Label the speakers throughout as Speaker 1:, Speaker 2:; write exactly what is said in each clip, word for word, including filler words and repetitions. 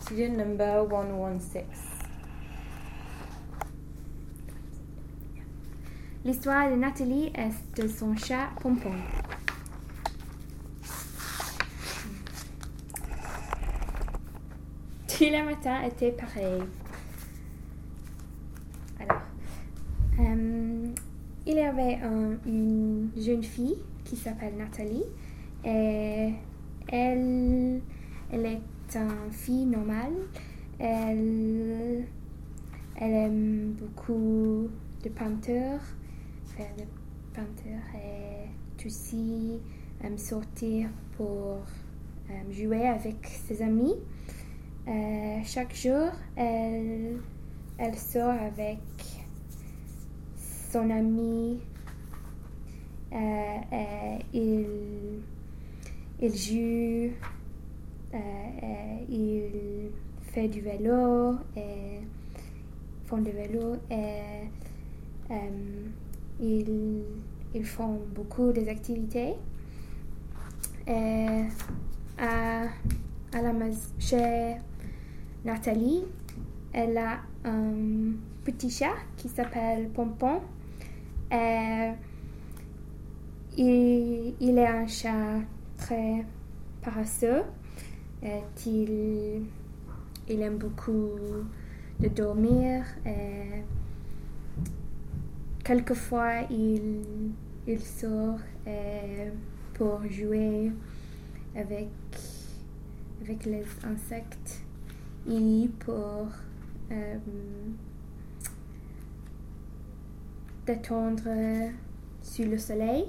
Speaker 1: Student number one one six.
Speaker 2: L'histoire de Nathalie est de son chat Pompon. Tous les matins étaient pareils. Alors, euh, il y avait un, une jeune fille qui s'appelle Nathalie et elle, elle est une fille normale. Elle, elle aime beaucoup de peinture, faire de peinture et aussi euh, sortir pour euh, jouer avec ses amis. Euh, chaque jour, elle, elle sort avec son ami. Euh, et il, il joue, euh, et il fait du vélo et font du vélo et euh, ils, ils font beaucoup d'activités. Et à, à la maison, chez Nathalie, elle a un petit chat qui s'appelle Pompon. Et il, il est un chat très paresseux. Et il, il aime beaucoup de dormir. Et quelquefois, il, il sort et pour jouer avec, avec les insectes et pour euh, détendre sur le soleil.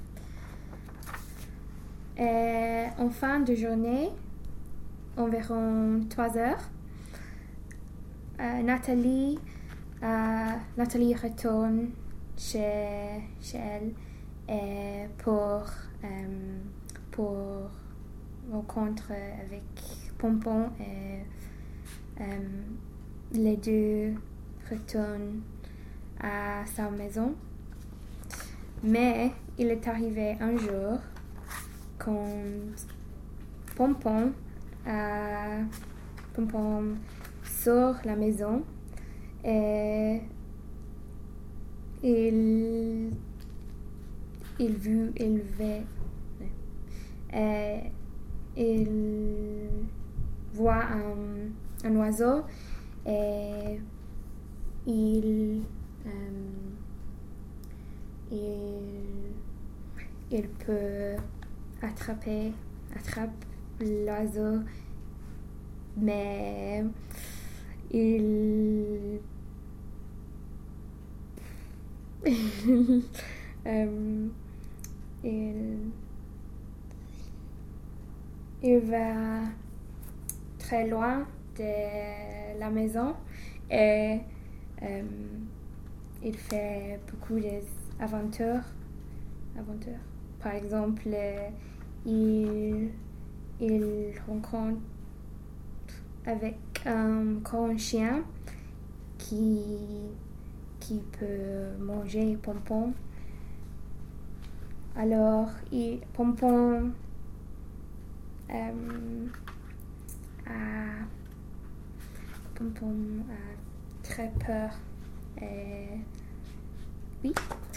Speaker 2: Et en fin de journée, environ trois heures, euh, Nathalie, euh, Nathalie retourne chez, chez elle et pour, euh, pour rencontrer avec Pompon et euh, les deux retournent à sa maison. Mais il est arrivé un jour quand Pompon, euh, Pompon sort la maison et il il vu il veut et il voit un, un oiseau et il euh, il il peut attraper attrape l'oiseau, mais il um, il il va très loin de la maison et um, il fait beaucoup d'aventures aventures. Par exemple, il il rencontre avec un grand chien qui qui peut manger Pompon. Alors, il, Pompon euh, a, Pompon a très peur. Et, oui.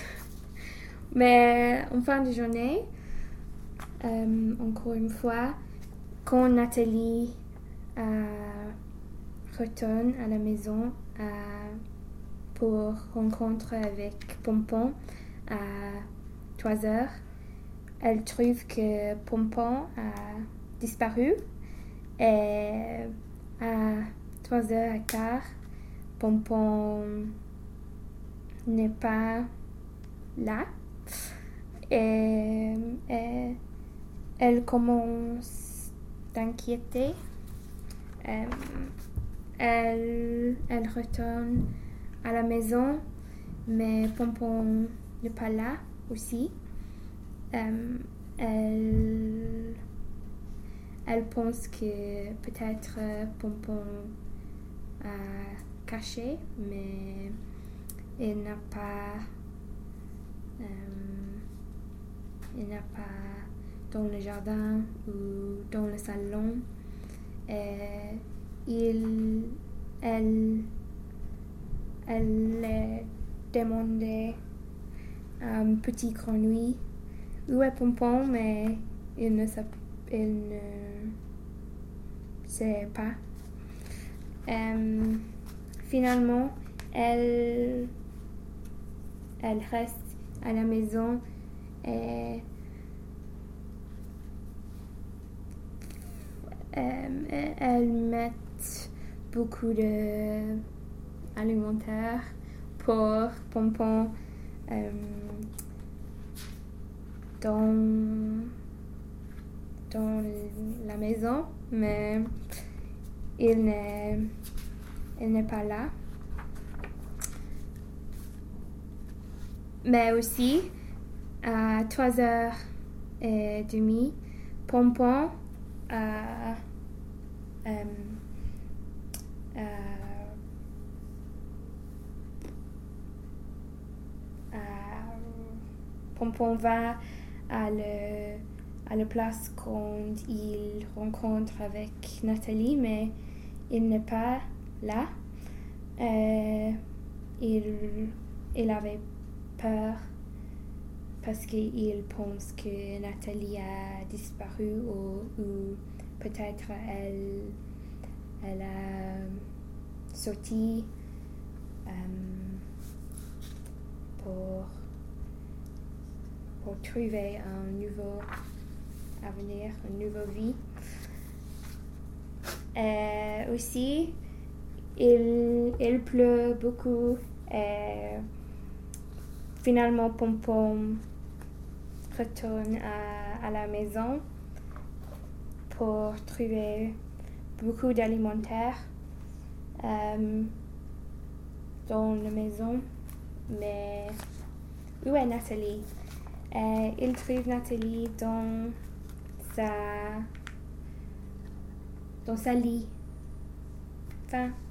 Speaker 2: Mais en fin de journée, euh, encore une fois, quand Nathalie euh, retourne à la maison euh, pour rencontrer avec Pompon à trois heures, elle trouve que Pompon a disparu et à trois heures et quart, Pompon n'est pas là et, et elle commence d'inquiéter. Euh, elle, elle retourne à la maison, mais Pompon n'est pas là aussi. Euh, elle, elle pense que peut-être Pompon a caché, mais il n'a pas, euh, il n'a pas dans le jardin ou dans le salon. Et il, elle, elle demandait à um, Petit Grenouille où est Pompon, mais il ne sait, il ne sait pas. Um, finalement, elle, elle reste à la maison et um, elle met beaucoup d'alimentaire pour Pompon um, dans, dans la maison, mais il n'est, il n'est pas là. Mais aussi, à trois heures trente, Pompon a, um, a, a, Pompon va à, le, à la place quand il rencontre avec Nathalie, mais il n'est pas là. Euh, il, il avait peur parce qu'il pense que Nathalie a disparu ou, ou peut-être elle, elle a sorti um, pour, pour trouver un nouveau avenir, une nouvelle vie. Et aussi, il, il pleut beaucoup et finalement Pompon retourne à, à la maison pour trouver beaucoup d'alimentaire euh, dans la maison. Mais où est Nathalie? Et il trouve Nathalie dans sa, dans sa lit. Fin.